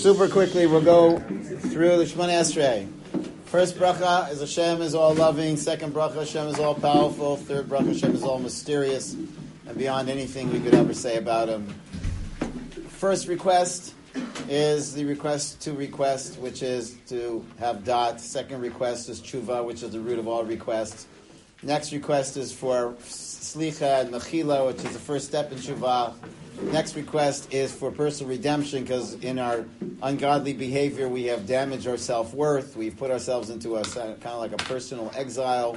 Super quickly, we'll go through the Shemona Esrei. First bracha is Hashem is all loving. Second bracha, Hashem is all powerful. Third bracha, Hashem is all mysterious and beyond anything we could ever say about him. First request is the request to request, which is to have dot. Second request is tshuva, which is the root of all requests. Next request is for slicha and mechila, which is the first step in tshuva. Next request is for personal redemption, because in our ungodly behavior we have damaged our self-worth. We've put ourselves into a kind of like a personal exile.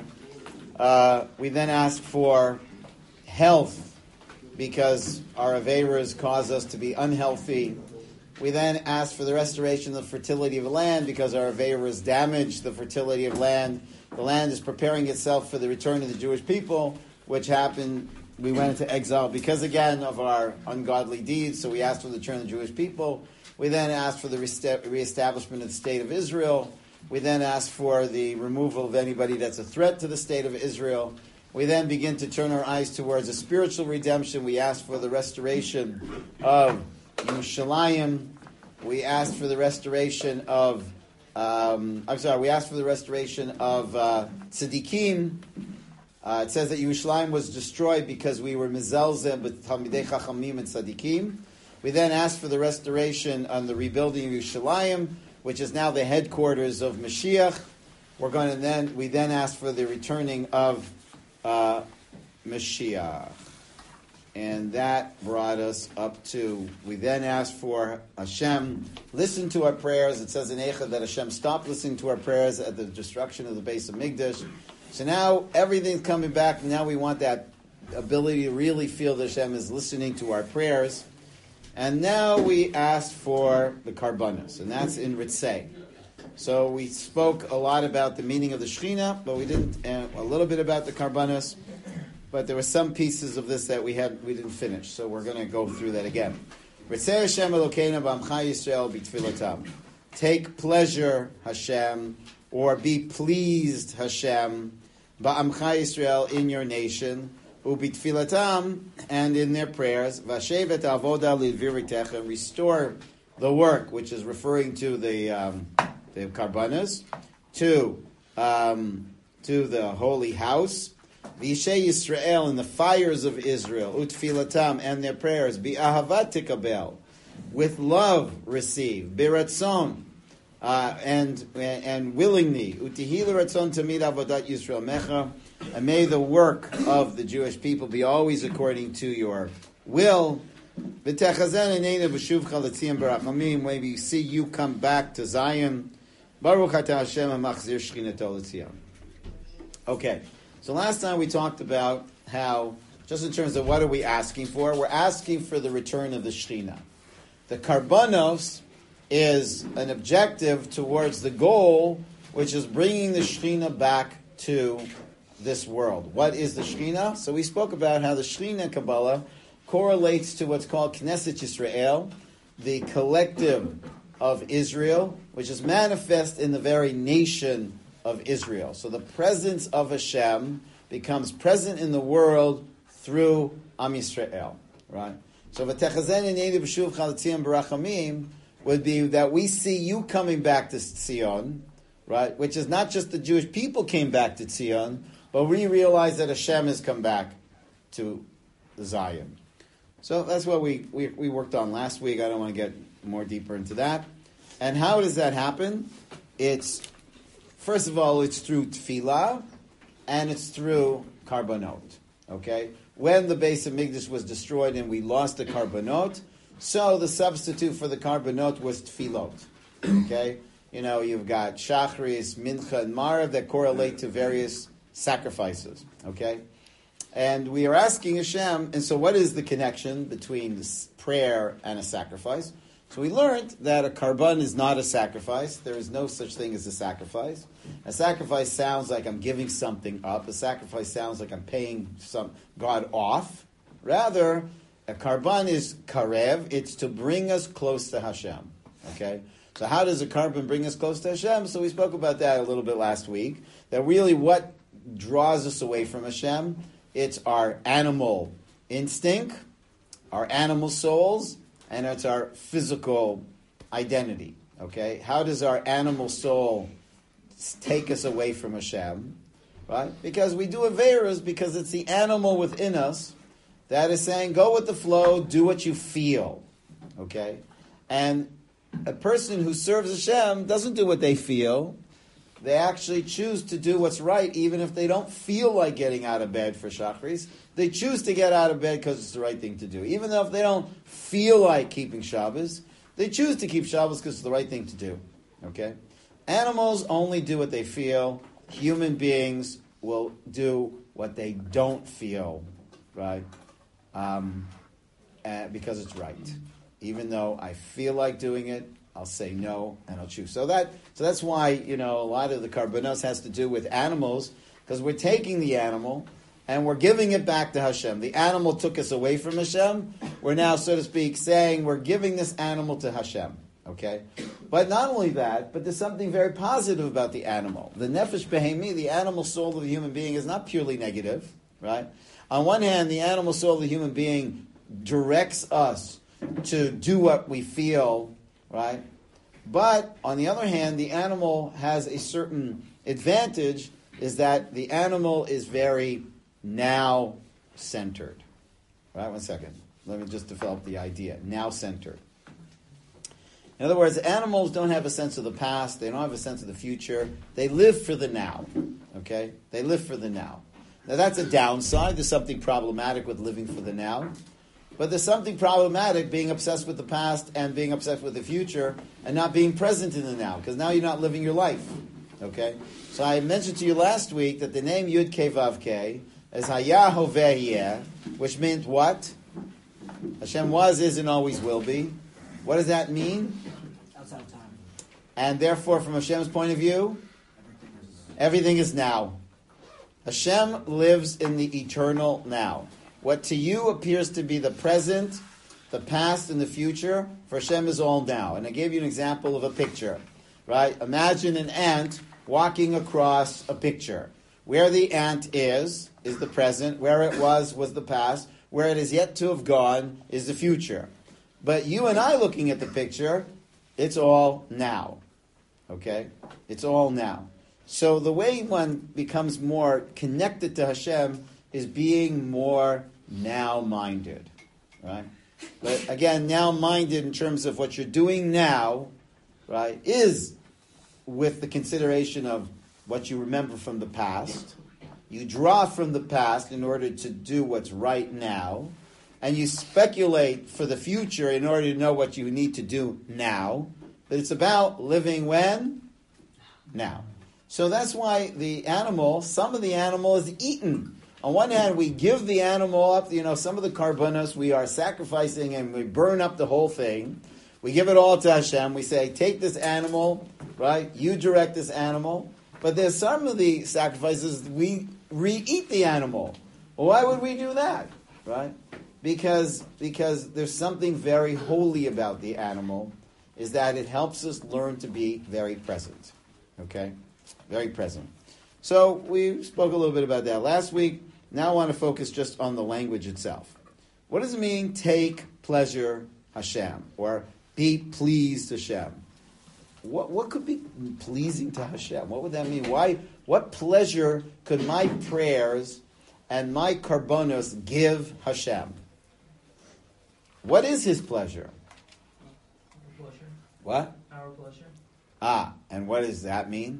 We then ask for health, because our aveiros cause us to be unhealthy. We then ask for the restoration of the fertility of the land, because our aveiros damage the fertility of land. The land is preparing itself for the return of the Jewish people, which happened. We went into exile because, again, of our ungodly deeds, so we asked for the return of the Jewish people. We then asked for the reestablishment of the state of Israel. We then asked for the removal of anybody that's a threat to the state of Israel. We then begin to turn our eyes towards a spiritual redemption. We asked for the restoration of Yerushalayim. We asked for the restoration of, we asked for the restoration of Tzaddikim. It says that Yerushalayim was destroyed because we were mizelzeh but Talmidei Chachamim and Tzaddikim. We then asked for the restoration and the rebuilding of Yerushalayim, which is now the headquarters of Mashiach. We then asked for the returning of Mashiach. And that brought us up to, we then asked for Hashem, listen to our prayers. It says in Eicha that Hashem stopped listening to our prayers at the destruction of the base of Mikdash. So now everything's coming back. Now we want that ability to really feel that Hashem is listening to our prayers. And now we asked for the Karbanos, and that's in Ritzei. So we spoke a lot about the meaning of the Shechina, but we didn't, a little bit about the Karbanos. But there were some pieces of this that we didn't finish, so we're going to go through that again. Ritzei Hashem Elokeinu b'Amcha Yisrael b'Tfilatam. Take pleasure, Hashem, or be pleased, Hashem, ba'amcha Yisrael, in your nation, u'bitfilatam, and in their prayers, v'ashevet avoda l'viritecha, restore the work, which is referring to the karbanos, to the holy house, v'yishei Yisrael, in the fires of Israel, u'tfilatam, and their prayers, bi'ahavat tikabel, with love receive, biratzon, and willingly, utihila ratzon tamid avodat Yisrael mecha, and may the work of the Jewish people be always according to your will. V'techazen enena v'shuvcha l'tzion barachamim, maybe you see you come back to Zion. Baruch atah Hashem hamachzir shchinato l'tzion. Okay, so last time we talked about how, just in terms of what are we asking for, we're asking for the return of the Shechina. The Karbanos is an objective towards the goal, which is bringing the Shechina back to this world. What is the Shechina? So we spoke about how the Shechina Kabbalah correlates to what's called Knesset Yisrael, the collective of Israel, which is manifest in the very nation of Israel. So the presence of Hashem becomes present in the world through Am Yisrael, right? So v'techazen enei b'shuvcha l'tzion barachamim would be that we see you coming back to Zion, right? Which is not just the Jewish people came back to Zion, but we realize that Hashem has come back to Zion. So that's what we worked on last week. I don't want to get more deeper into that. And how does that happen? It's, first of all, it's through tefillah, and it's through karbanot. Okay? When the base of Mikdash was destroyed and we lost the karbanot, so the substitute for the karbanot was tefillot. Okay? You know, you've got shachris, mincha, and marav that correlate to various sacrifices. Okay? And we are asking Hashem, and so what is the connection between this prayer and a sacrifice? So we learned that a karban is not a sacrifice. There is no such thing as a sacrifice. A sacrifice sounds like I'm giving something up. A sacrifice sounds like I'm paying some God off. Rather, a karban is karev. It's to bring us close to Hashem. Okay? So how does a karban bring us close to Hashem? So we spoke about that a little bit last week. That really what draws us away from Hashem, it's our animal instinct, our animal souls, and it's our physical identity. Okay, how does our animal soul take us away from Hashem? Right, because we do Averas because it's the animal within us that is saying, go with the flow, do what you feel. Okay, and a person who serves Hashem doesn't do what they feel. They actually choose to do what's right, even if they don't feel like getting out of bed for Shachris. They choose to get out of bed because it's the right thing to do. Even though if they don't feel like keeping Shabbos, they choose to keep Shabbos because it's the right thing to do. Okay? Animals only do what they feel. Human beings will do what they don't feel, right? Because it's right. Even though I feel like doing it, I'll say no, and I'll choose. So that's why, a lot of the karbanos has to do with animals, because we're taking the animal and we're giving it back to Hashem. The animal took us away from Hashem. We're now, so to speak, saying we're giving this animal to Hashem. Okay? But not only that, but there's something very positive about the animal. The nefesh behemi, the animal soul of the human being, is not purely negative, right? On one hand, the animal soul of the human being directs us to do what we feel, right? But on the other hand, the animal has a certain advantage, is that the animal is very now-centered. Right, 1 second. Let me just develop the idea. Now-centered. In other words, animals don't have a sense of the past. They don't have a sense of the future. They live for the now. Okay? They live for the now. Now, that's a downside. There's something problematic with living for the now. But there's something problematic being obsessed with the past and being obsessed with the future and not being present in the now, because now you're not living your life. Okay? So I mentioned to you last week that the name Yud Kei Vav Kei is Hayah Hoveh Yeh, which meant what? Hashem was, is, and always will be. What does that mean? Outside of time. And therefore, from Hashem's point of view, everything is now. Hashem lives in the eternal now. What to you appears to be the present, the past, and the future, for Hashem is all now. And I gave you an example of a picture, right? Imagine an ant walking across a picture. Where the ant is the present. Where it was the past. Where it is yet to have gone is the future. But you and I looking at the picture, it's all now. Okay? It's all now. So the way one becomes more connected to Hashem is being more now-minded, right? But again, now-minded in terms of what you're doing now, right, is with the consideration of what you remember from the past. You draw from the past in order to do what's right now, and you speculate for the future in order to know what you need to do now. But it's about living when? Now. So that's why the animal, some of the animal is eaten. On one hand, we give the animal up, some of the karbanos we are sacrificing and we burn up the whole thing. We give it all to Hashem. We say, take this animal, right? You direct this animal. But there's some of the sacrifices we re-eat the animal. Well, why would we do that, right? Because there's something very holy about the animal, is that it helps us learn to be very present, okay? Very present. So we spoke a little bit about that last week. Now I want to focus just on the language itself. What does it mean, take pleasure Hashem, or be pleased Hashem? What could be pleasing to Hashem? What would that mean? What pleasure could my prayers and my karbonos give Hashem? What is His pleasure? Our pleasure. What? Our pleasure. And what does that mean?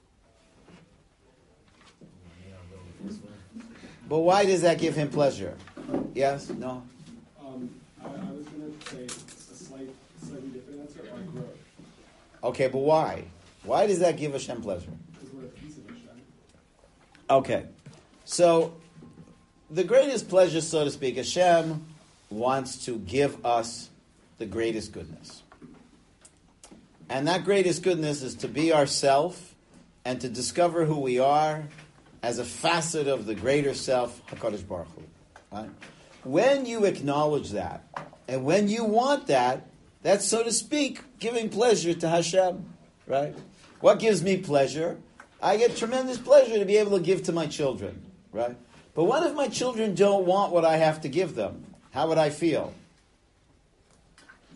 But why does that give Him pleasure? Yes? No? I was going to say a slightly different answer, or growth. Okay, but why? Why does that give Hashem pleasure? Because we're a piece of Hashem. Okay. So, the greatest pleasure, so to speak, Hashem wants to give us the greatest goodness. And that greatest goodness is to be ourself and to discover who we are as a facet of the greater self, HaKadosh Baruch Hu. Right? When you acknowledge that, and when you want that, that's, so to speak, giving pleasure to Hashem. Right? What gives me pleasure? I get tremendous pleasure to be able to give to my children. Right? But what if my children don't want what I have to give them? How would I feel?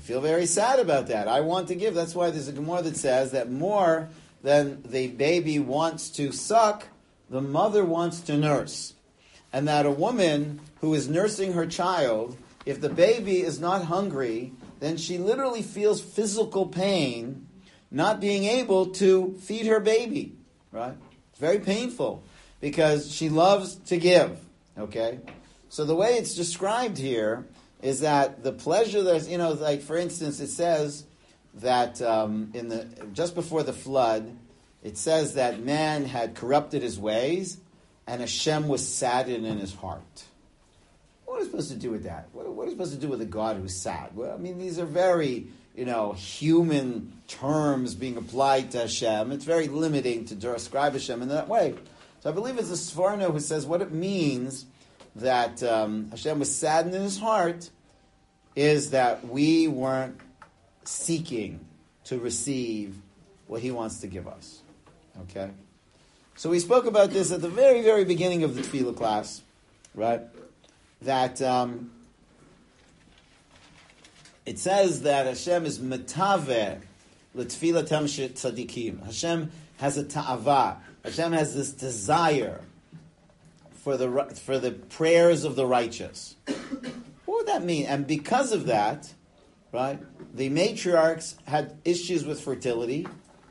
feel very sad about that. I want to give. That's why there's a Gemara that says that more than the baby wants to suck, the mother wants to nurse. And that a woman who is nursing her child, if the baby is not hungry, then she literally feels physical pain not being able to feed her baby. Right? It's very painful because she loves to give. Okay? So the way it's described here is that the pleasure there's, like for instance, it says that just before the flood, it says that man had corrupted his ways and Hashem was saddened in his heart. What are we supposed to do with that? What are we supposed to do with a God who's sad? Well, I mean, these are very, human terms being applied to Hashem. It's very limiting to describe Hashem in that way. So I believe it's the Sforno who says what it means that Hashem was saddened in his heart is that we weren't seeking to receive what he wants to give us. Okay? So we spoke about this at the very, very beginning of the Tefillah class, right? That it says that Hashem is metaveh l'tefillah tamshit tzadikim. Hashem has a ta'ava. Hashem has this desire for the prayers of the righteous. What would that mean? And because of that, right, the matriarchs had issues with fertility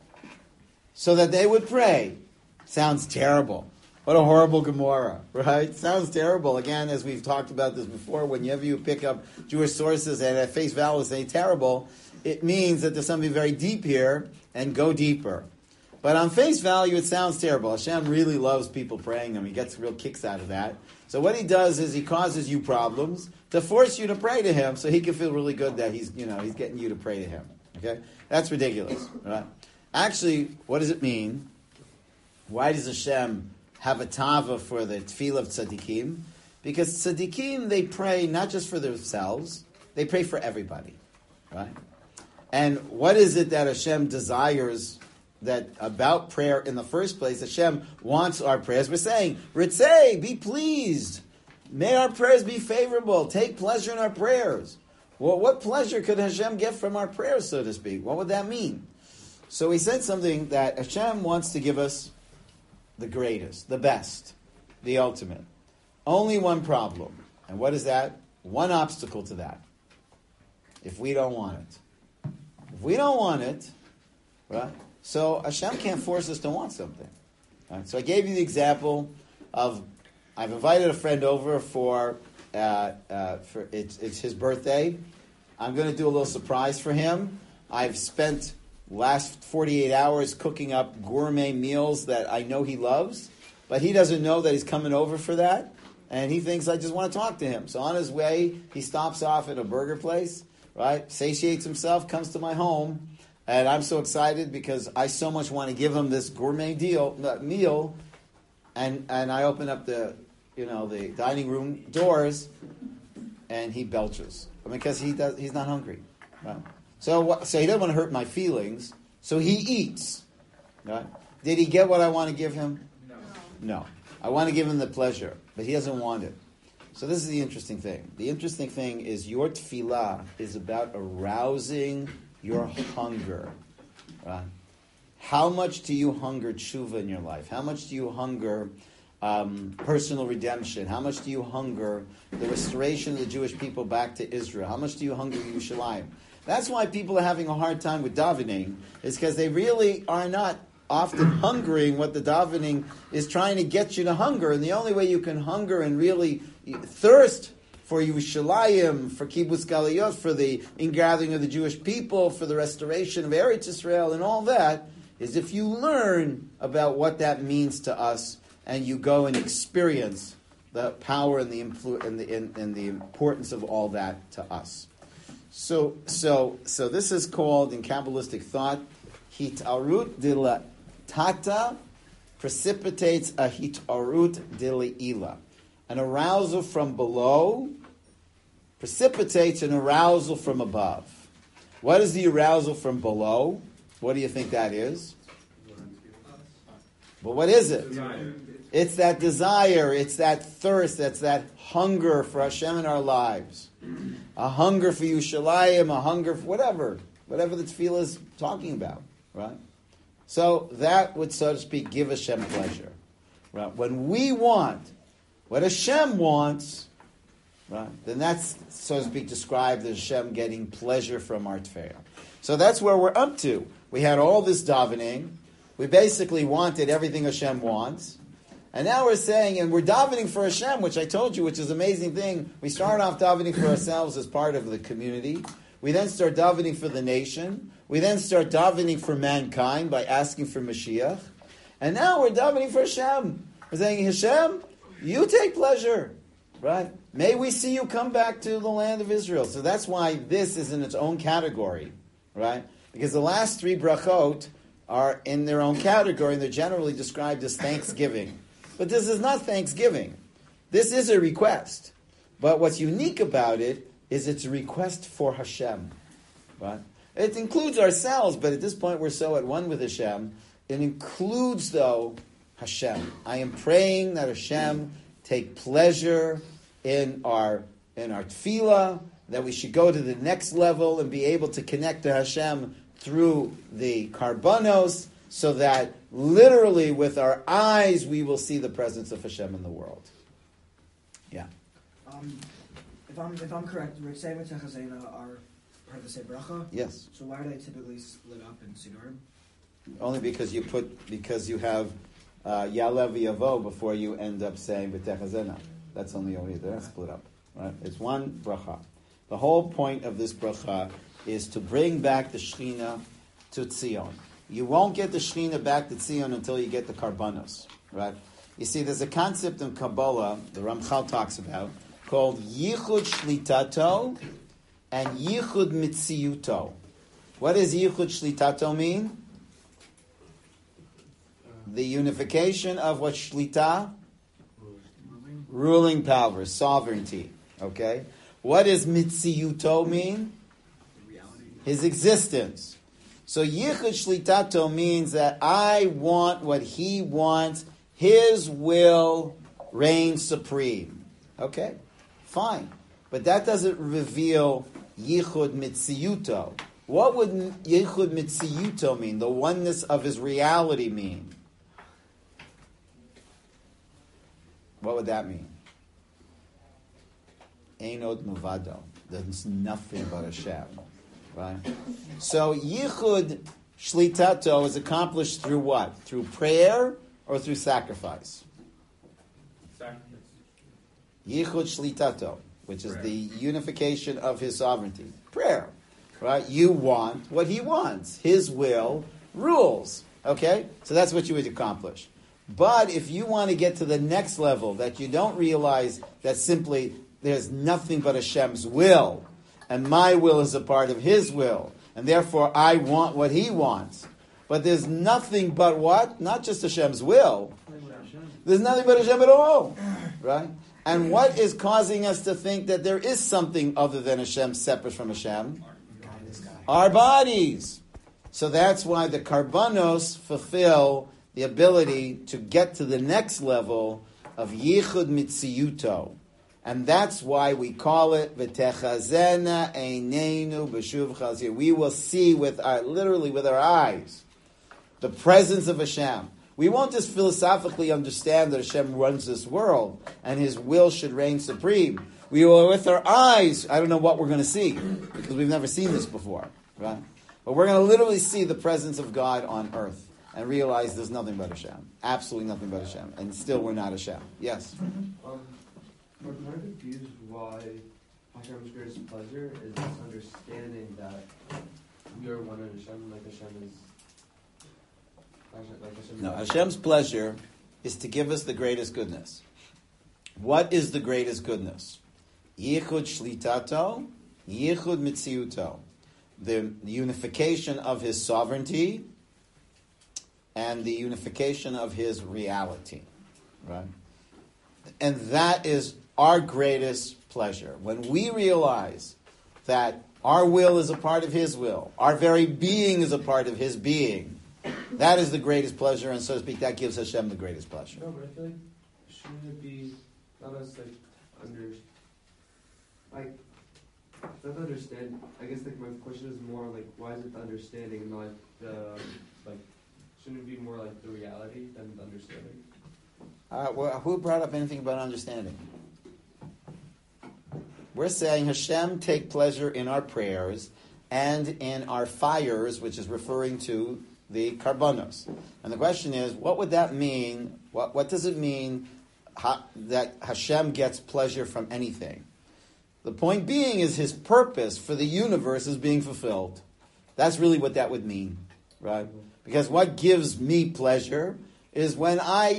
so that they would pray. Sounds terrible. What a horrible Gemara, right? Sounds terrible. Again, as we've talked about this before, whenever you pick up Jewish sources and at face value say terrible, it means that there's something very deep here and go deeper. But on face value, it sounds terrible. Hashem really loves people praying him. He gets real kicks out of that. So what he does is he causes you problems to force you to pray to him so he can feel really good that he's getting you to pray to him. Okay? That's ridiculous, right? Actually, what does it mean? Why does Hashem have a tava for the tefillah of tzaddikim? Because tzaddikim, they pray not just for themselves, they pray for everybody, right? And what is it that Hashem desires that about prayer in the first place? Hashem wants our prayers. We're saying, Ritzei, be pleased. May our prayers be favorable. Take pleasure in our prayers. Well, what pleasure could Hashem get from our prayers, so to speak? What would that mean? So he said something that Hashem wants to give us the greatest, the best, the ultimate. Only one problem. And what is that? One obstacle to that. If we don't want it. If we don't want it, right? So Hashem can't force us to want something. Right? So I gave you the example of I've invited a friend over for it's his birthday. I'm going to do a little surprise for him. I've spent last 48 hours cooking up gourmet meals that I know he loves, but he doesn't know that he's coming over for that, and he thinks I just want to talk to him. So on his way, he stops off at a burger place, right? Satiates himself, comes to my home, and I'm so excited because I so much want to give him this gourmet meal, and I open up the dining room doors, and he belches because he's not hungry, right? So he doesn't want to hurt my feelings, so he eats. Right? Did he get what I want to give him? No. I want to give him the pleasure, but he doesn't want it. So this is the interesting thing. The interesting thing is your tefillah is about arousing your hunger. Right? How much do you hunger tshuva in your life? How much do you hunger personal redemption? How much do you hunger the restoration of the Jewish people back to Israel? How much do you hunger Yerushalayim? That's why people are having a hard time with davening, is because they really are not often hungering what the davening is trying to get you to hunger. And the only way you can hunger and really thirst for Yerushalayim, for Kibbutz Galuyot, for the ingathering of the Jewish people, for the restoration of Eretz Israel and all that, is if you learn about what that means to us and you go and experience the power and the importance of all that to us. So this is called, in Kabbalistic thought, hitarut dila tata precipitates a hitarut dila. An arousal from below precipitates an arousal from above. What is the arousal from below? What do you think that is? But what is it? It's that desire, it's that thirst, it's that hunger for Hashem in our lives. A hunger for Yerushalayim, a hunger for whatever the tefillah is talking about, right? So that would, so to speak, give Hashem pleasure. Right? When we want what Hashem wants, right, then that's, so to speak, described as Hashem getting pleasure from our tefillah. So that's where we're up to. We had all this davening. We basically wanted everything Hashem wants. And now we're saying, and we're davening for Hashem, which I told you, which is an amazing thing. We start off davening for ourselves as part of the community. We then start davening for the nation. We then start davening for mankind by asking for Mashiach. And now we're davening for Hashem. We're saying, Hashem, you take pleasure, right? May we see you come back to the land of Israel. So that's why this is in its own category, right? Because the last three brachot are in their own category, and they're generally described as thanksgiving. But this is not thanksgiving. This is a request. But what's unique about it is it's a request for Hashem. Right? It includes ourselves, but at this point we're so at one with Hashem. It includes, though, Hashem. I am praying that Hashem take pleasure in our tefillah, that we should go to the next level and be able to connect to Hashem through the karbanos, so that literally with our eyes we will see the presence of Hashem in the world. Yeah. If I'm correct, Ritzay and Techazena are part of the same bracha. Yes. So why are they typically split up in Sidurim? Only because you have Yalev Yavo before you end up saying B'techazena. That's only they're not split up. Right? It's one bracha. The whole point of this bracha is to bring back the Shekhinah to Tzion. You won't get the Shekhinah back to Tzion until you get the Karbanos, right? You see, there's a concept in Kabbalah, the Ramchal talks about, called Yichud Shlitato and Yichud Mitziyuto. What does Yichud Shlitato mean? The unification of what Shlita? Ruling power, sovereignty. Okay? What does Mitziyuto mean? His existence. So Yichud Shlitato means that I want what he wants. His will reigns supreme. Okay? Fine. But that doesn't reveal Yichud Mitziyuto. What would Yichud Mitziyuto mean? The oneness of his reality mean? What would that mean? Einod Muvado. There's nothing but Hashem. Right? So Yichud Shlitato is accomplished through what? Through prayer or through sacrifice? Sacrifice. Yichud Shlitato, which is the unification of his sovereignty. Prayer. Right? You want what he wants. His will rules. Okay? So that's what you would accomplish. But if you want to get to the next level, that you don't realize that simply there's nothing but Hashem's will, and my will is a part of his will, and therefore I want what he wants. But there's nothing but what? Not just Hashem's will. There's nothing but Hashem at all. Right? And what is causing us to think that there is something other than Hashem separate from Hashem? Our bodies. So that's why the karbanos fulfill the ability to get to the next level of Yichud Mitziyuto. And that's why we call it V'techazena Eineinu B'shuv Chazir. We will see literally with our eyes, the presence of Hashem. We won't just philosophically understand that Hashem runs this world and his will should reign supreme. We will, with our eyes, I don't know what we're going to see, because we've never seen this before, right? But we're going to literally see the presence of God on earth and realize there's nothing but Hashem. Absolutely nothing but Hashem. And still we're not Hashem. Yes? I'm kind of confused why Hashem's greatest pleasure is this understanding that we are one in Hashem, like Hashem is. No, Hashem's pleasure is to give us the greatest goodness. What is the greatest goodness? Yichud Shlitato, Yichud Mitziyuto. The unification of his sovereignty and the unification of his reality. Right? And that is our greatest pleasure. When we realize that our will is a part of his will, our very being is a part of his being, That is the greatest pleasure, and so to speak, that gives Hashem the greatest pleasure. No, but I feel like shouldn't it be not us not understand. I guess like my question is more like why is it the understanding and not the shouldn't it be more like the reality than the understanding? Well, who brought up anything about understanding? We're saying Hashem take pleasure in our prayers and in our fires, which is referring to the karbanos. And the question is, what would that mean? What does it mean that Hashem gets pleasure from anything? The point being is his purpose for the universe is being fulfilled. That's really what that would mean, right? Because what gives me pleasure is when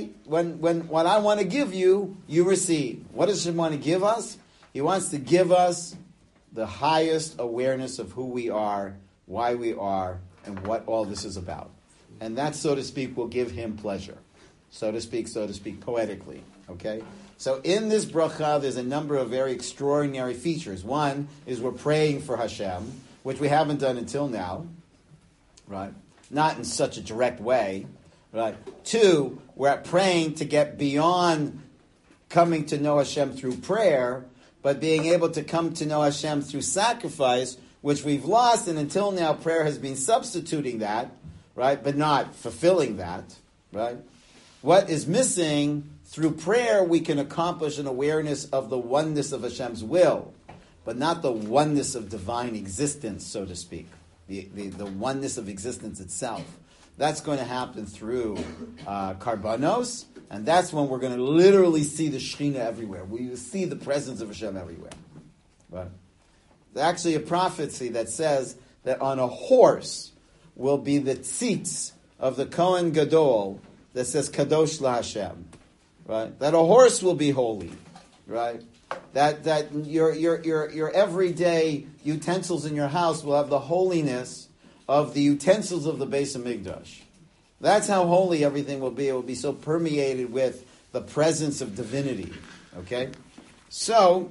what I want to give you, you receive. What does Hashem want to give us? He wants to give us the highest awareness of who we are, why we are, and what all this is about. And that, so to speak, will give him pleasure. So to speak, poetically. Okay? So in this bracha, there's a number of very extraordinary features. One is we're praying for Hashem, which we haven't done until now, right? Not in such a direct way, right? Two, we're praying to get beyond coming to know Hashem through prayer, but being able to come to know Hashem through sacrifice, which we've lost, and until now prayer has been substituting that, right? But not fulfilling that, right? What is missing? Through prayer, we can accomplish an awareness of the oneness of Hashem's will, but not the oneness of divine existence, so to speak. The oneness of existence itself. That's going to happen through karbanos, and that's when we're going to literally see the Shekhinah everywhere. We will see the presence of Hashem everywhere. Right? There's actually a prophecy that says that on a horse will be the tzitz of the Kohen Gadol that says Kadosh La Hashem. Right? That a horse will be holy. Right? That your everyday utensils in your house will have the holiness of the utensils of the Beis Hamikdash. That's how holy everything will be. It will be so permeated with the presence of divinity. Okay? So,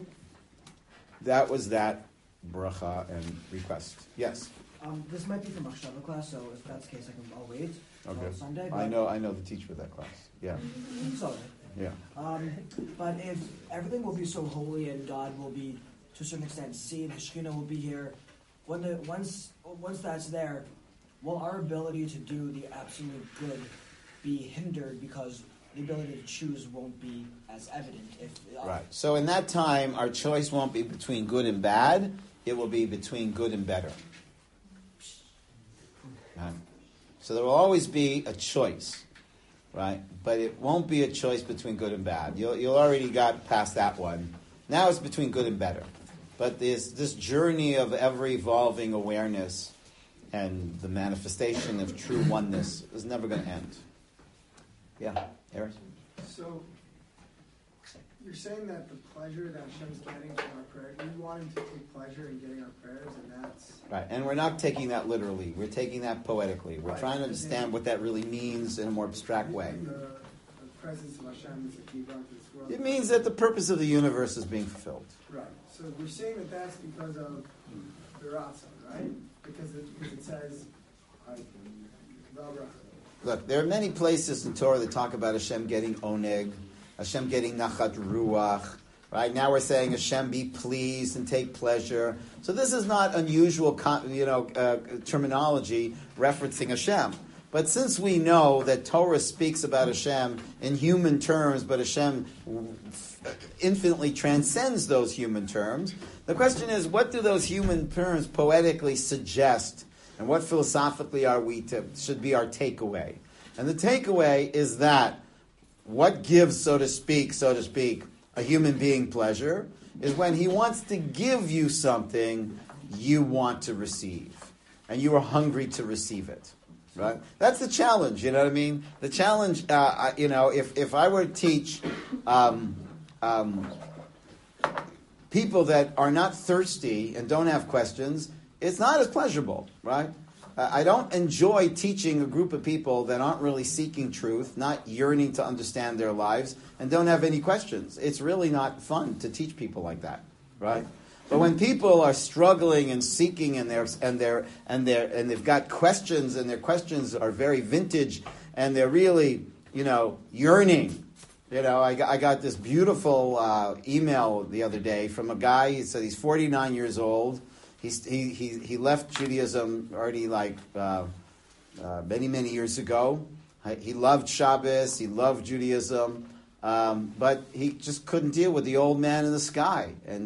that was that bracha and request. Yes? This might be from Akshava class, so if that's the case, I'll wait until Sunday. I know the teacher for that class. Yeah. It's all right. Yeah. But if everything will be so holy and God will be, to a certain extent, seen, the Shekhinah will be here, once that's there, will our ability to do the absolute good be hindered because the ability to choose won't be as evident? Right. So in that time, our choice won't be between good and bad. It will be between good and better. Right. So there will always be a choice, right? But it won't be a choice between good and bad. You'll already got past that one. Now it's between good and better. But this journey of ever-evolving awareness and the manifestation of true oneness is never going to end. Yeah, Eric? So, you're saying that the pleasure that Hashem's getting from our prayer, you want him to take pleasure in getting our prayers, and that's... Right, and we're not taking that literally. We're taking that poetically. We're trying to understand what that really means in a more abstract way. The presence of Hashem is a key part of this world. It means that the purpose of the universe is being fulfilled. Right. So we're saying that that's because of the Ratzon, right? Because it says, look, there are many places in Torah that talk about Hashem getting oneg, Hashem getting nachat ruach. Right now we're saying Hashem be pleased and take pleasure. So this is not unusual, terminology referencing Hashem. But since we know that Torah speaks about Hashem in human terms, but Hashem infinitely transcends those human terms, the question is, what do those human terms poetically suggest? And what philosophically should be our takeaway? And the takeaway is that what gives, so to speak, a human being pleasure is when he wants to give you something you want to receive. And you are hungry to receive it. Right? That's the challenge, you know what I mean? The challenge, if I were to teach people that are not thirsty and don't have questions, it's not as pleasurable, right? I don't enjoy teaching a group of people that aren't really seeking truth, not yearning to understand their lives, and don't have any questions. It's really not fun to teach people like that, right? But when people are struggling and seeking, and they've got questions, and their questions are very vintage, and they're really, yearning. I got this beautiful email the other day from a guy. He said he's 49 years old. He left Judaism already many years ago. He loved Shabbos. He loved Judaism. But he just couldn't deal with the old man in the sky, and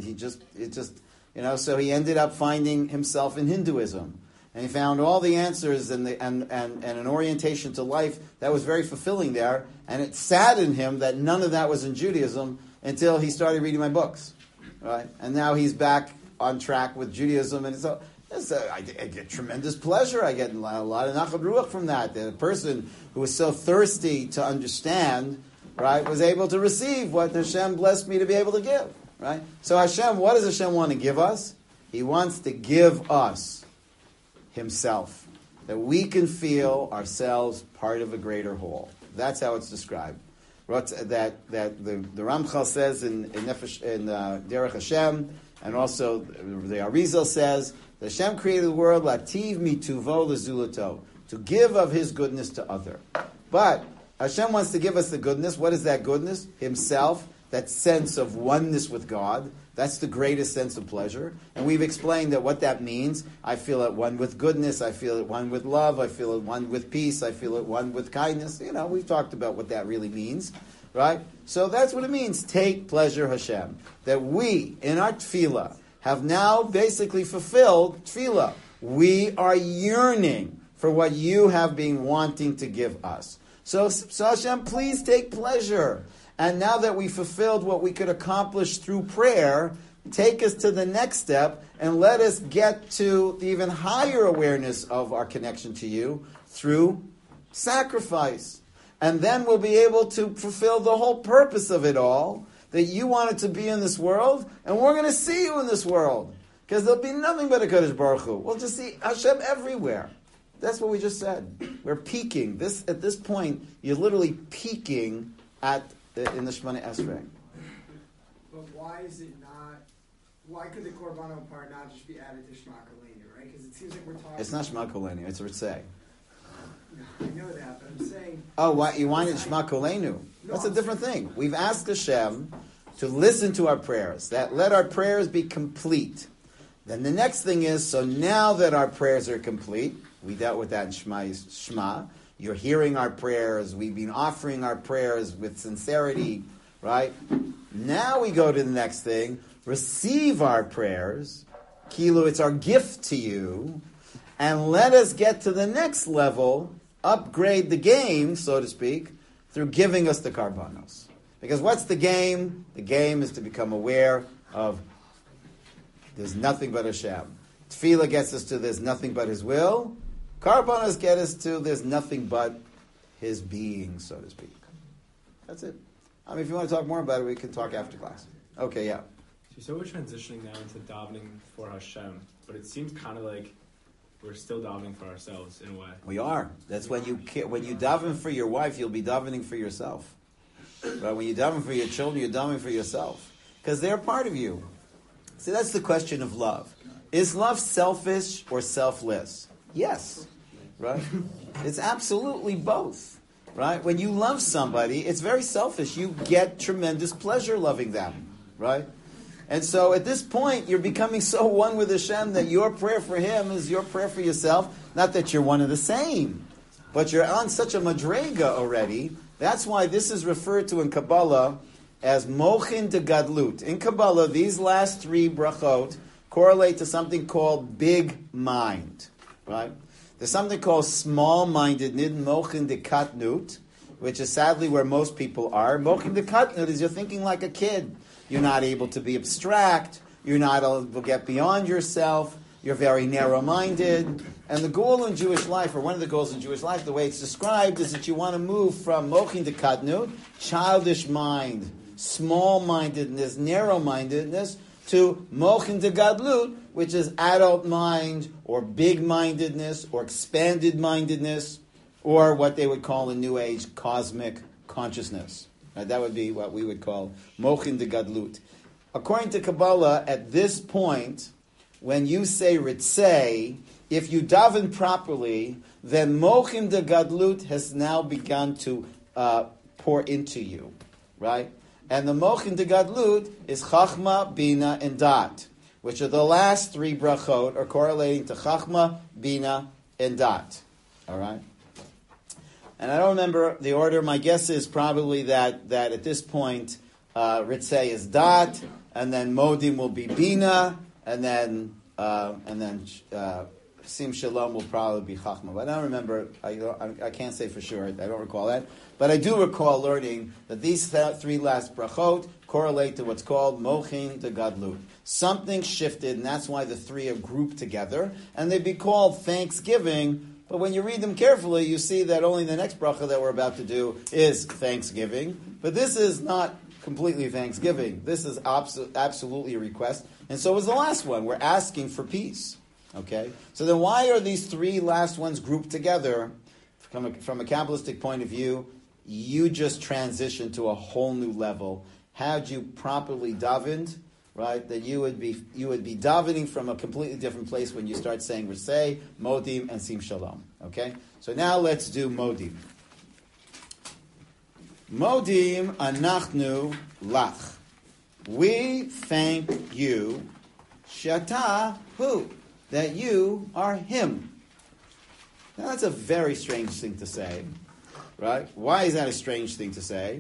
so he ended up finding himself in Hinduism, and he found all the answers and an orientation to life that was very fulfilling there. And it saddened him that none of that was in Judaism until he started reading my books, right? And now he's back on track with Judaism, and I get tremendous pleasure. I get a lot of nachat ruach from that. The person who was so thirsty to understand, right, was able to receive what Hashem blessed me to be able to give, right? So Hashem, what does Hashem want to give us? He wants to give us Himself, that we can feel ourselves part of a greater whole. That's how it's described. That the Ramchal says in Derech Hashem, and also the Arizal says that Hashem created the world lativ mituvo lezulato, to give of His goodness to other. But Hashem wants to give us the goodness. What is that goodness? Himself, that sense of oneness with God. That's the greatest sense of pleasure. And we've explained that what that means. I feel at one with goodness. I feel at one with love. I feel at one with peace. I feel at one with kindness. We've talked about what that really means, right? So that's what it means. Take pleasure, Hashem. That we, in our tefillah, have now basically fulfilled tefillah. We are yearning for what you have been wanting to give us. So Hashem, please take pleasure. And now that we fulfilled what we could accomplish through prayer, take us to the next step and let us get to the even higher awareness of our connection to you through sacrifice. And then we'll be able to fulfill the whole purpose of it all, that you wanted to be in this world, and we're going to see you in this world. Because there'll be nothing but a Kodesh Baruch Hu. We'll just see Hashem everywhere. That's what we just said. We're peaking. At this point, you're literally peaking in the Shemona Esrei. But why is it not? Why could the Korbanot part not just be added to Shema Kolenu, right? Because it seems like we're talking. It's not Shema Kolenu. It's Ritzei. No, I know that, but I'm saying. Oh, what you wanted Shema Kolenu? That's a different thing. We've asked Hashem to listen to our prayers. That let our prayers be complete. Then the next thing is, so now that our prayers are complete, we dealt with that in Shema. You're hearing our prayers. We've been offering our prayers with sincerity, right? Now we go to the next thing. Receive our prayers. Kilu, it's our gift to you. And let us get to the next level, upgrade the game, so to speak, through giving us the karbanos. Because what's the game? The game is to become aware of there's nothing but Hashem. Tefillah gets us to there's nothing but His will. Karbanos get us to there's nothing but His being, so to speak. That's it. If you want to talk more about it, we can talk after class. Okay, yeah. So we're transitioning now into davening for Hashem, but it seems kind of like we're still davening for ourselves in a way. We are. That's when you daven for your wife, you'll be davening for yourself. Right? When you daven for your children, you're davening for yourself. Because they're part of you. See, that's the question of love. Is love selfish or selfless? Yes. Right? It's absolutely both. Right? When you love somebody, it's very selfish. You get tremendous pleasure loving them. Right? And so at this point, you're becoming so one with Hashem that your prayer for Him is your prayer for yourself. Not that you're one of the same, but you're on such a madrega already. That's why this is referred to in Kabbalah as mochin de gadlut. In Kabbalah, these last three brachot correlate to something called big mind. Right? There's something called small-mindedness, mochin de katnut, which is sadly where most people are. Mochin de katnut is you're thinking like a kid. You're not able to be abstract. You're not able to get beyond yourself. You're very narrow-minded. And the goal in Jewish life, or one of the goals in Jewish life, the way it's described, is that you want to move from mochin de kadnut, childish mind, small-mindedness, narrow-mindedness, to mochin de gadlut, which is adult mind, or big-mindedness, or expanded-mindedness, or what they would call in New Age cosmic consciousness. That would be what we would call mochin de gadlut. according to Kabbalah, at this point, when you say Ritzei, if you daven properly, then Mochim de Gadlut has now begun to pour into you, right? And the Mochim de Gadlut is Chachma, Bina, and Dat, which are the last three brachot, are correlating to Chachma, Bina, and Dat. All right? And I don't remember the order. My guess is probably that at this point, Ritzei is Dat, and then Modim will be Bina, and then Sim Shalom will probably be Chachma. But I don't remember. I can't say for sure. I don't recall that. But I do recall learning that these three last brachot correlate to what's called Mochin de Gadlut. Something shifted, and that's why the three are grouped together, and they'd be called Thanksgiving. But when you read them carefully, you see that only the next bracha that we're about to do is Thanksgiving. But this is not completely Thanksgiving. This is absolutely a request. And so was the last one. We're asking for peace. Okay? So then why are these three last ones grouped together? From a Kabbalistic point of view, you just transitioned to a whole new level. Had you properly davened, right, then you would be davening from a completely different place when you start saying Risei, Modim, and Sim Shalom. Okay? So now let's do Modim. Modim anachnu lach. We thank you, Shata hu, that you are him. Now that's a very strange thing to say, right? Why is that a strange thing to say?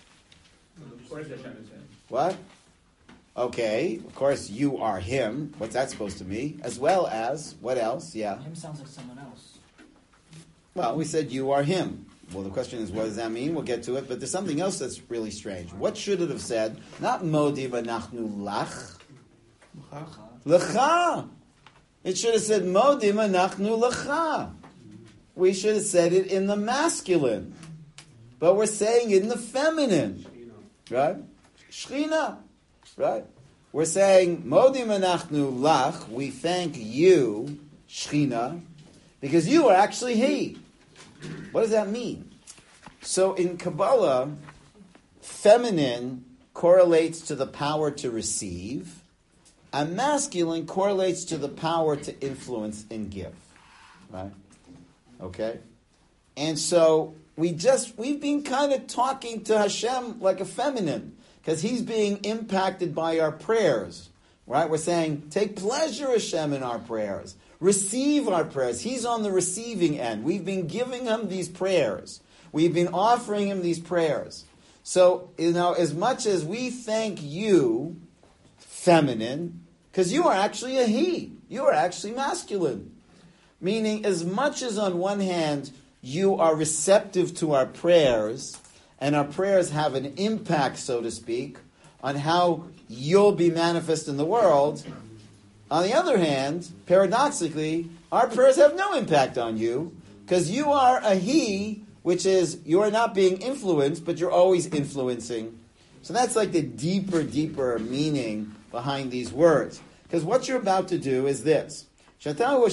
What? Okay, of course you are him. What's that supposed to mean? As well as, what else? Yeah. Him sounds like someone else. Well, we said you are him. Well, the question is, what does that mean? We'll get to it. But there's something else that's really strange. What should it have said? Not Modi v'nachnu lach. L'cha. It should have said Modi v'nachnu l'cha. We should have said it in the masculine. But we're saying it in the feminine. Right? Shechina. Right? We're saying Modi v'nachnu lach. We thank you, Shechina, because you are actually he. What does that mean? So in Kabbalah, feminine correlates to the power to receive, and masculine correlates to the power to influence and give. Right? Okay? And so we've been kind of talking to Hashem like a feminine, because he's being impacted by our prayers. Right? We're saying, take pleasure, Hashem, in our prayers. Receive our prayers. He's on the receiving end. We've been giving him these prayers. We've been offering him these prayers. So, as much as we thank you, feminine, because you are actually a he. You are actually masculine. Meaning, as much as on one hand, you are receptive to our prayers, and our prayers have an impact, so to speak, on how you'll be manifest in the world, on the other hand, paradoxically, our prayers have no impact on you, because you are a he, which is, you are not being influenced, but you're always influencing. So that's like the deeper meaning behind these words. Because what you're about to do is this. You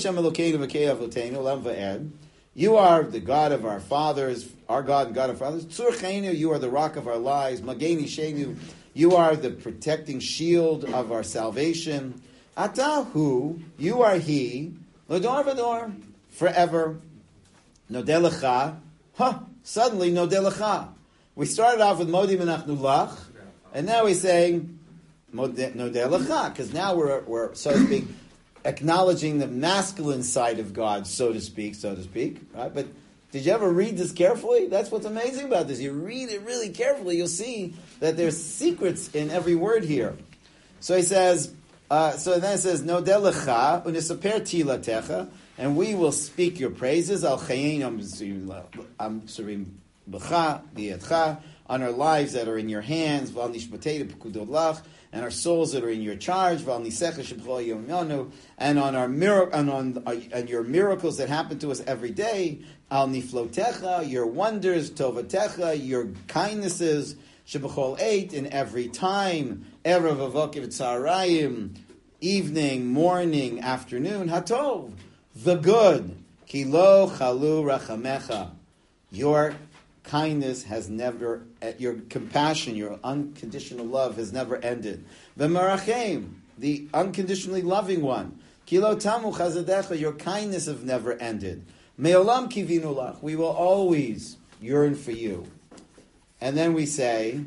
are the God of our fathers, our God and God of our fathers. You are the rock of our lives. You are the protecting shield of our salvation. Atahu, you are he, Lodor Vador, forever. Nodelecha, suddenly Nodelecha. We started off with Modim Menachnu Lach, and now we're saying Nodelecha, because now we're, so to speak, acknowledging the masculine side of God, so to speak, right? But did you ever read this carefully? That's what's amazing about this. You read it really carefully, you'll see that there's secrets in every word here. So he says, so then it says, Nodelecha, unisaper tilatecha, and we will speak your praises, al chayin amsurim b'cha, b'yadcha, on our lives that are in your hands, val nishmatei pekudot lach, and our souls that are in your charge, val nisecha shebchol yom yonu, and on our and your miracles that happen to us every day, al niflotecha, your wonders, tovatecha, your kindnesses, shebchol eight, in every time, erev avokiv tzarayim, evening, morning, afternoon, hatov, the good, kilo chalu rachamecha, your kindness has never, your compassion, your unconditional love has never ended. V'marachem, the unconditionally loving one. Kilo tamu chazadecha, your kindness have never ended. Me'olam kivinu lach, we will always yearn for you. And then we say,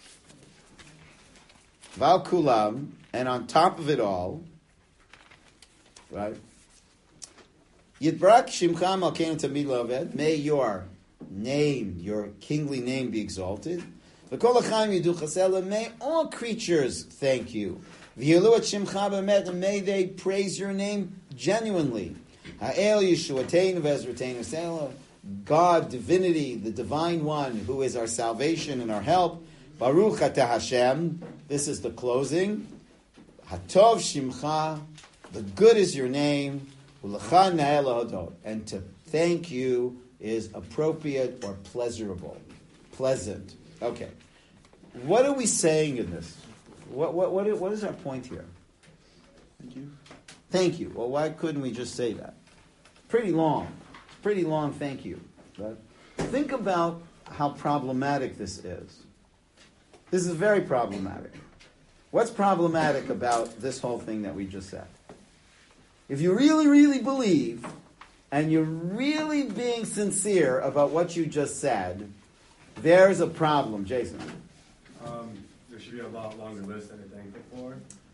Val kulam, and on top of it all, right? Yitbrak shimcha malkeinu tamid loved. May your name, your kingly name, be exalted. V'kol achaim yidu chasela. May all creatures thank you. V'yilu et shimcha b'met, and may they praise your name genuinely. Ha'el Yeshuateinu v'ezrateinu sela. God, divinity, the divine one, who is our salvation and our help. Baruch atah Hashem. This is the closing. Hatov shimcha. The good is your name. And to thank you is appropriate or pleasurable. Pleasant. Okay. What are we saying in this? What is our point here? Thank you. Thank you. Well, why couldn't we just say that? Pretty long. Pretty long thank you. Right? Think about how problematic this is. This is very problematic. What's problematic about this whole thing that we just said? If you really, really believe, and you're really being sincere about what you just said, there's a problem, Jason. There should be a lot longer list than I thanked it for.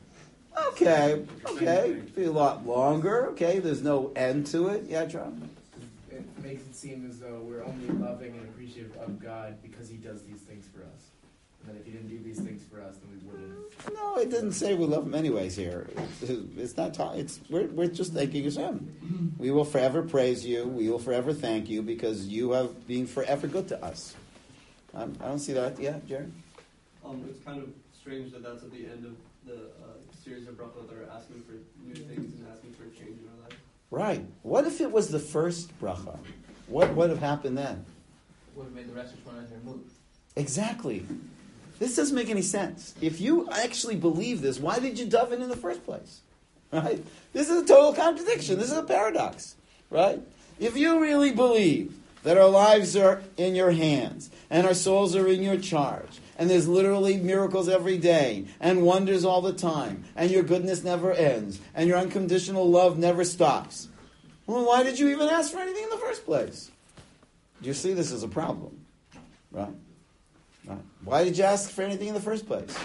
Okay. Be a lot longer. Okay, there's no end to it. Yeah, John? It makes it seem as though we're only loving and appreciative of God because He does these things for us. And that if He didn't do these things for us, then we wouldn't. No, it didn't say we love Him anyways here. It's not. We're just thanking Hashem. We will forever praise you. We will forever thank you because you have been forever good to us. I don't see that. Yeah, Jared? It's kind of strange that that's at the end of the series of brachot that are asking for new things and asking for a change in our life. Right. What if it was the first bracha? What would have happened then? Would have made the rest of one their move. Exactly. This doesn't make any sense. If you actually believe this, why did you daven in the first place? Right? This is a total contradiction. This is a paradox. Right? If you really believe that our lives are in your hands and our souls are in your charge, and there's literally miracles every day and wonders all the time, and your goodness never ends, and your unconditional love never stops, well, why did you even ask for anything in the first place? Do you see this as a problem? Right? Right. Why did you ask for anything in the first place?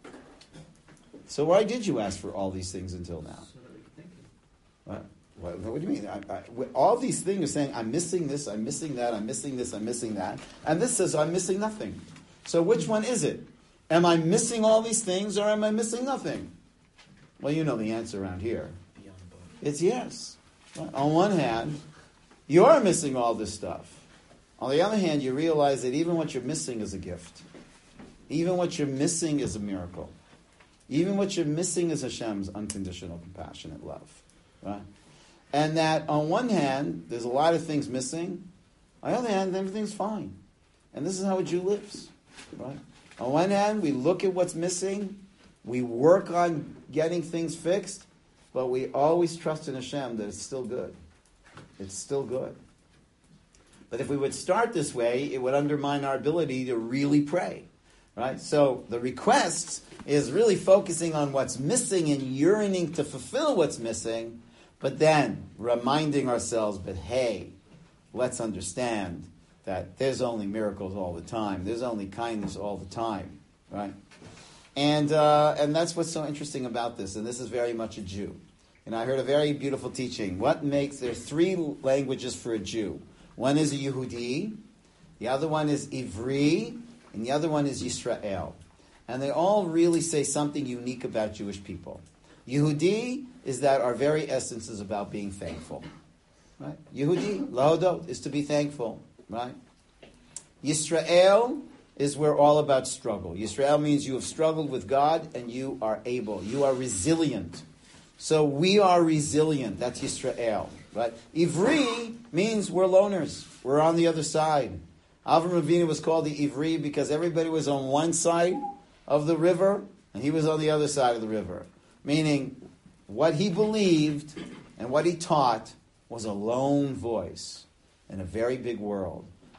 So why did you ask for all these things until now? Right. What do you mean? All these things are saying, I'm missing this, I'm missing that, I'm missing this, I'm missing that. And this says, I'm missing nothing. So which one is it? Am I missing all these things or am I missing nothing? Well, you know the answer around here. It's yes. Right. On one hand, you're missing all this stuff. On the other hand, you realize that even what you're missing is a gift. Even what you're missing is a miracle. Even what you're missing is Hashem's unconditional, compassionate love. Right? And that on one hand, there's a lot of things missing. On the other hand, everything's fine. And this is how a Jew lives. Right? On one hand, we look at what's missing. We work on getting things fixed. But we always trust in Hashem that it's still good. It's still good. But if we would start this way, it would undermine our ability to really pray. Right? So the request is really focusing on what's missing and yearning to fulfill what's missing, but then reminding ourselves, but hey, let's understand that there's only miracles all the time. There's only kindness all the time. Right? And that's what's so interesting about this, and this is very much a Jew. And I heard a very beautiful teaching. There's three languages for a Jew. One is a Yehudi, the other one is Ivri, and the other one is Yisrael. And they all really say something unique about Jewish people. Yehudi is that our very essence is about being thankful. Right? Yehudi, lahodot, is to be thankful. Right? Yisrael is we're all about struggle. Yisrael means you have struggled with God and you are able. You are resilient. So we are resilient. That's Yisrael. Right? Ivri means we're loners. We're on the other side. Avram Avinu was called the Ivri because everybody was on one side of the river and he was on the other side of the river. Meaning what he believed and what he taught was a lone voice in a very big world.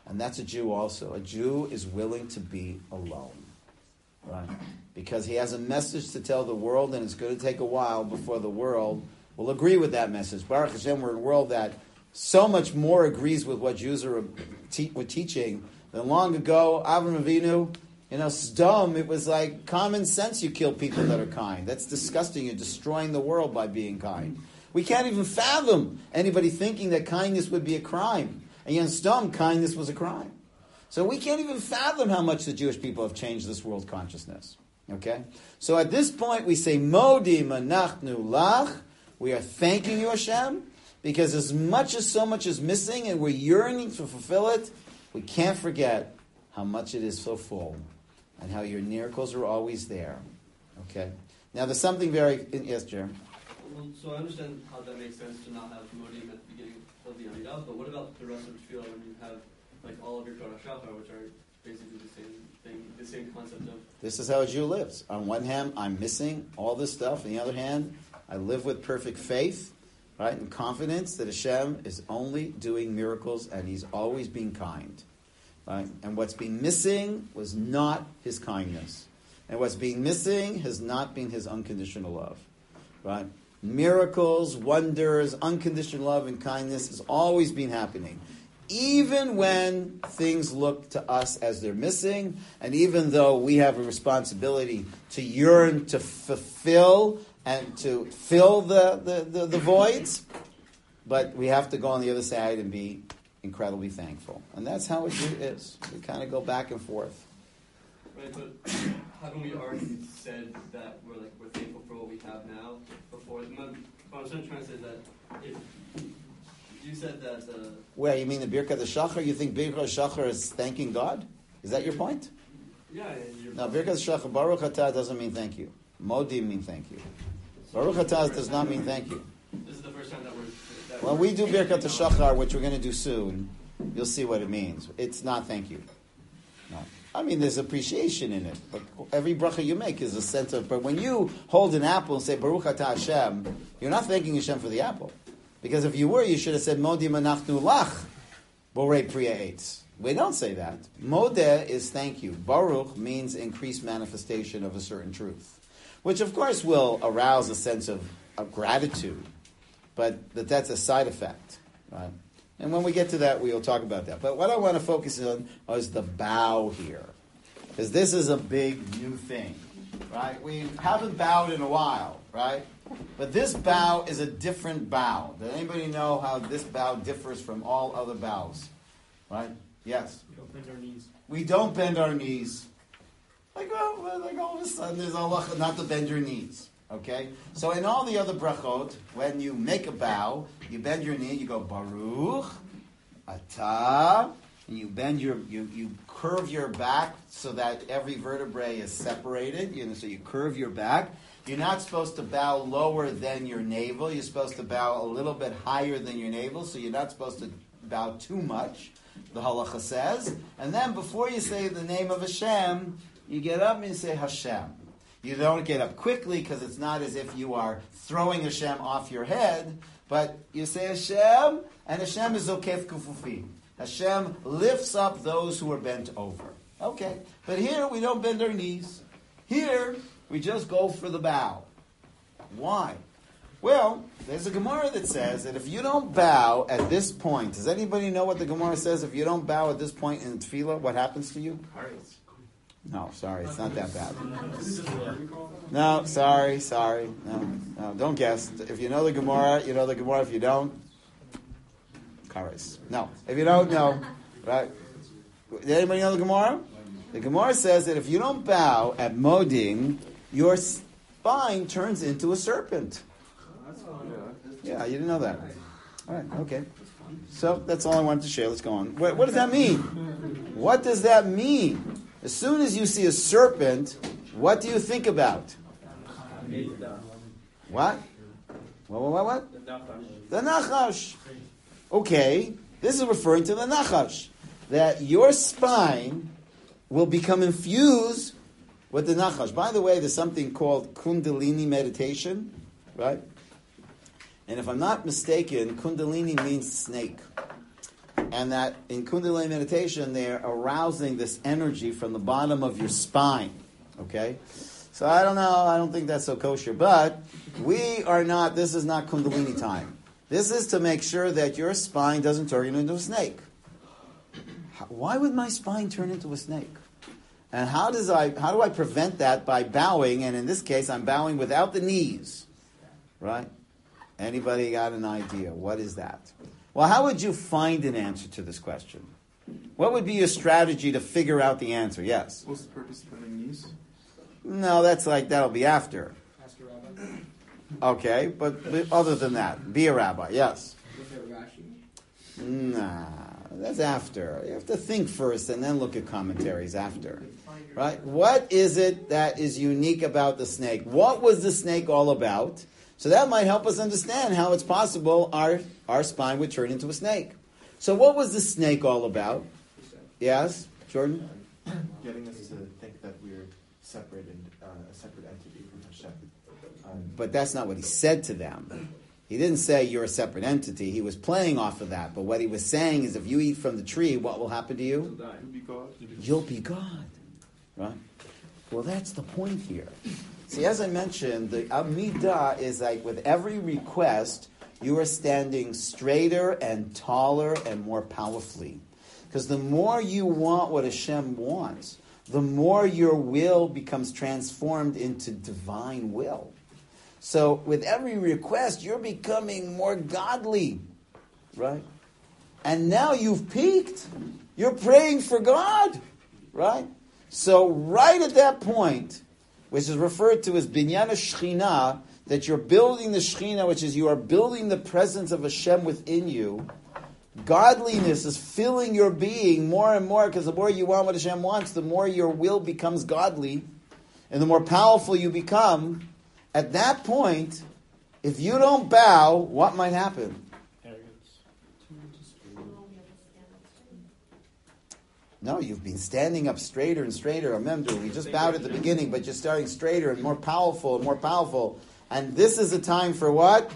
And that's a Jew also. A Jew is willing to be alone. Right? Because he has a message to tell the world, and it's going to take a while before the world will agree with that message. Baruch Hashem, we're in a world that so much more agrees with what Jews were teaching than long ago. Avram Avinu, Sodom, it was like common sense you kill people that are kind. That's disgusting. You're destroying the world by being kind. We can't even fathom anybody thinking that kindness would be a crime. And yet in Sodom, kindness was a crime. So we can't even fathom how much the Jewish people have changed this world consciousness. Okay? So at this point we say, Modi manachnu lach. We are thanking you, Hashem, because as much as so much is missing and we're yearning to fulfill it, we can't forget how much it is so full and how your miracles are always there. Okay? Now there's something very... Yes, Jeremy? Well, so I understand how that makes sense to not have Modim at the beginning of the Amidah, but what about the rest of the Tefillah when you have like all of your Torah Shachar, which are basically the same thing, the same concept of... This is how a Jew lives. On one hand, I'm missing all this stuff. On the other hand, I live with perfect faith, right, and confidence that Hashem is only doing miracles and He's always being kind, right? And what's been missing was not His kindness, and what's being missing has not been His unconditional love, right? Miracles, wonders, unconditional love, and kindness has always been happening, even when things look to us as they're missing, and even though we have a responsibility to yearn to fulfill and to fill the voids, but we have to go on the other side and be incredibly thankful. And that's how it is. We kind of go back and forth. Right, but haven't we already said that we're thankful for what we have now before? What I'm trying to say is that if you said that... Where, you mean the Birkat HaShachar? You think Birkat HaShachar is thanking God? Is that your point? Yeah. No, Birkat HaShachar, Baruch Atah doesn't mean thank you. Modim mean thank you. Baruch Atah does not mean thank you. This is the first time that we're... When we do Birkat HaShachar, which we're going to do soon, you'll see what it means. It's not thank you. No. I mean, there's appreciation in it. But every bracha you make is a sense of... But when you hold an apple and say, Baruch Atah Hashem, you're not thanking Hashem for the apple. Because if you were, you should have said, Modi manachnu lach, borei priya eitz. We don't say that. Modeh is thank you. Baruch means increased manifestation of a certain truth, which of course will arouse a sense of gratitude, but that's a side effect, right? And when we get to that, we'll talk about that. But what I want to focus on is the bow here, because this is a big new thing, right? We haven't bowed in a while, right? But this bow is a different bow. Does anybody know how this bow differs from all other bows? Right? Yes? We don't bend our knees. We don't bend our knees. Like all of a sudden there's Allah not to bend your knees. Okay? So in all the other brachot, when you make a bow, you bend your knee, you go Baruch, Atah, and you bend you curve your back so that every vertebrae is separated. So you curve your back. You're not supposed to bow lower than your navel. You're supposed to bow a little bit higher than your navel, so you're not supposed to bow too much, the halacha says. And then before you say the name of Hashem, you get up and you say Hashem. You don't get up quickly because it's not as if you are throwing Hashem off your head, but you say Hashem, and Hashem is okef kufufim. Hashem lifts up those who are bent over. Okay, but here we don't bend our knees. Here we just go for the bow. Why? Well, there's a Gemara that says that if you don't bow at this point, does anybody know what the Gemara says? If you don't bow at this point in Tefillah, what happens to you? No, sorry, it's not that bad. No, sorry. No, don't guess. If you know the Gemara, you know the Gemara. If you don't, Kares. No, if you don't know, right? Did anybody know the Gemara? The Gemara says that if you don't bow at Modim, your spine turns into a serpent. Yeah, you didn't know that. All right, okay. So that's all I wanted to share. Let's go on. What does that mean? What does that mean? As soon as you see a serpent, what do you think about? What? What? The Nachash. Okay, this is referring to the Nachash. That your spine will become infused with the Nachash. By the way, there's something called Kundalini meditation, right? And if I'm not mistaken, Kundalini means snake. And that in Kundalini meditation, they're arousing this energy from the bottom of your spine. Okay? So I don't know, I don't think that's so kosher. But this is not Kundalini time. This is to make sure that your spine doesn't turn into a snake. Why would my spine turn into a snake? And how do I prevent that by bowing? And in this case, I'm bowing without the knees. Right? Anybody got an idea? What is that? Well, how would you find an answer to this question? What would be your strategy to figure out the answer? Yes? What's the purpose of bending knees? No, that'll be after. Ask a rabbi. Okay, but other than that, be a rabbi, yes. Look at Rashi. Nah, that's after. You have to think first and then look at commentaries after. Right? What is it that is unique about the snake? What was the snake all about? So that might help us understand how it's possible our spine would turn into a snake. So what was the snake all about? Yes, Jordan? Getting us to think that we're separated, a separate entity from Hashem. But that's not what he said to them. He didn't say you're a separate entity. He was playing off of that. But what he was saying is if you eat from the tree, what will happen to you? You'll be God. You'll be God. Right? Well, that's the point here. See, as I mentioned, the Amidah is like with every request, you are standing straighter and taller and more powerfully. Because the more you want what Hashem wants, the more your will becomes transformed into divine will. So with every request, you're becoming more godly, right? And now you've peaked. You're praying for God, right? So right at that point, which is referred to as Binyan Shechina, that you're building the Shechina, which is you are building the presence of Hashem within you, godliness is filling your being more and more, because the more you want what Hashem wants, the more your will becomes godly, and the more powerful you become. At that point, if you don't bow, what might happen? Arrogance. No, you've been standing up straighter and straighter. Remember, we just bowed at the beginning, but you're starting straighter and more powerful and more powerful. And this is a time for what?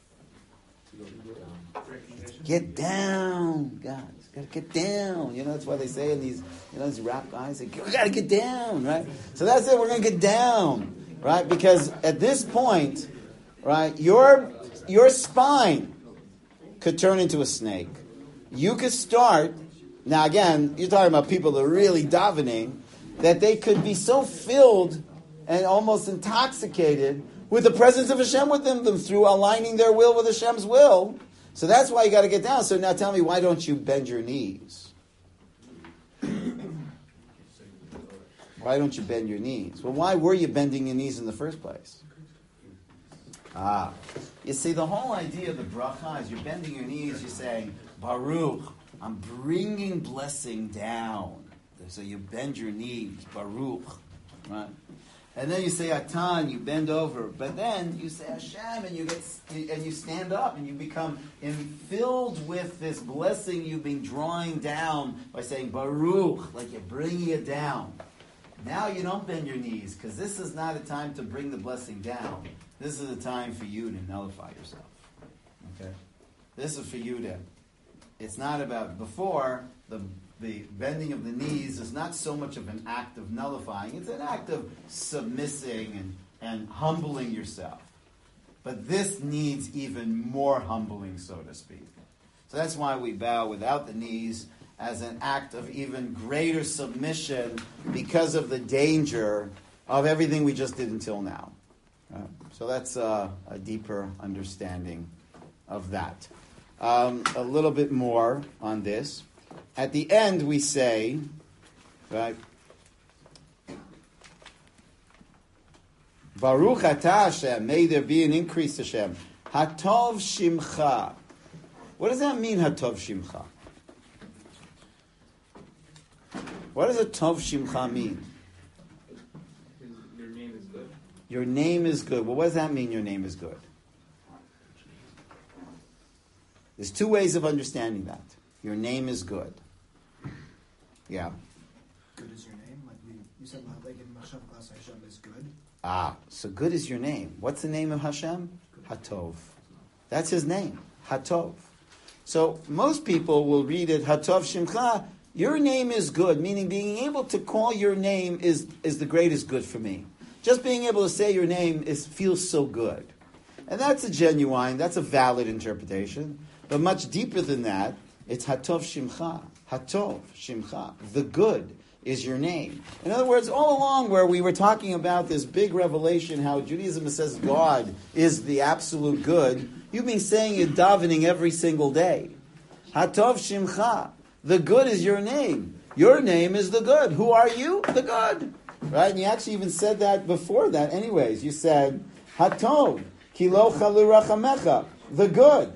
Get down, guys. Gotta get down. You know, that's why they say in these, these rap guys, we gotta get down, right? So that's it, we're gonna get down, right? Because at this point, right, your spine could turn into a snake. You could start, now again, you're talking about people that are really davening, that they could be so filled and almost intoxicated with the presence of Hashem within them through aligning their will with Hashem's will. So that's why you got to get down. So now tell me, why don't you bend your knees? Why don't you bend your knees? Well, why were you bending your knees in the first place? You see, the whole idea of the bracha is you're bending your knees, you're saying, Baruch, I'm bringing blessing down. So you bend your knees, Baruch, right? And then you say Atan, you bend over, but then you say Hashem, and you stand up, and you become filled with this blessing you've been drawing down by saying Baruch, like you're bringing it down. Now you don't bend your knees, because this is not a time to bring the blessing down. This is a time for you to nullify yourself. Okay? This is for you to. It's not about before the bending of the knees is not so much of an act of nullifying. It's an act of submissing and humbling yourself. But this needs even more humbling, so to speak. So that's why we bow without the knees as an act of even greater submission because of the danger of everything we just did until now. So that's a deeper understanding of that. A little bit more on this. At the end, we say, right, Baruch atah Hashem, may there be an increase, Hashem. Hatov Shimcha. What does that mean, Hatov Shimcha? What does a Tov Shimcha mean? Your name is good. Your name is good. Well, what does that mean, your name is good? There's two ways of understanding that. Your name is good. Yeah. Good is your name? Like you said, like in Hashem class, Hashem is good. So good is your name. What's the name of Hashem? Hatov. That's his name. Hatov. So most people will read it, Hatov Shimcha, your name is good, meaning being able to call your name is the greatest good for me. Just being able to say your name feels so good. And that's a valid interpretation. But much deeper than that, it's Hatov Shimcha. Hatov Shimcha. The good is your name. In other words, all along where we were talking about this big revelation, how Judaism says God is the absolute good, you've been saying it davening every single day. Hatov Shimcha. The good is your name. Your name is the good. Who are you? The good. Right? And you actually even said that before that anyways. You said, Hatov, Kilo Chalu Rachamecha. The good.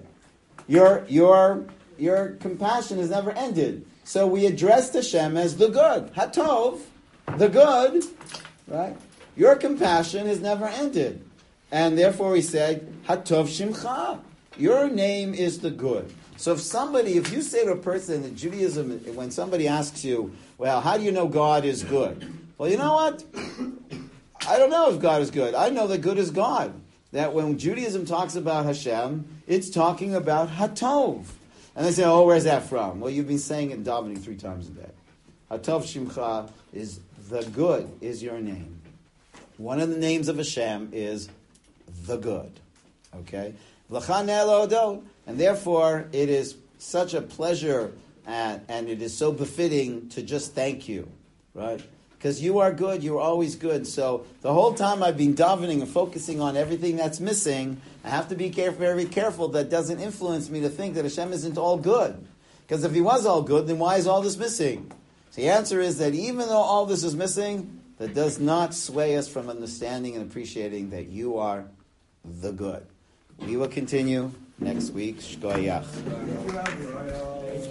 Your compassion has never ended. So we addressed Hashem as the good. Hatov, the good, right? Your compassion has never ended. And therefore we said, Hatov Shimcha. Your name is the good. So if you say to a person in Judaism, when somebody asks you, well, how do you know God is good? Well, you know what? I don't know if God is good. I know that good is God. That when Judaism talks about Hashem, it's talking about Hatov. And they say, oh, where's that from? Well, you've been saying it in davening 3 times a day. Hatov Shimcha is the good is your name. One of the names of Hashem is the good. Okay? And therefore, it is such a pleasure and it is so befitting to just thank you. Right? Because you are good, you're always good. So the whole time I've been davening and focusing on everything that's missing, I have to be very careful that doesn't influence me to think that Hashem isn't all good. Because if He was all good, then why is all this missing? So the answer is that even though all this is missing, that does not sway us from understanding and appreciating that you are the good. We will continue next week. Shkoyach.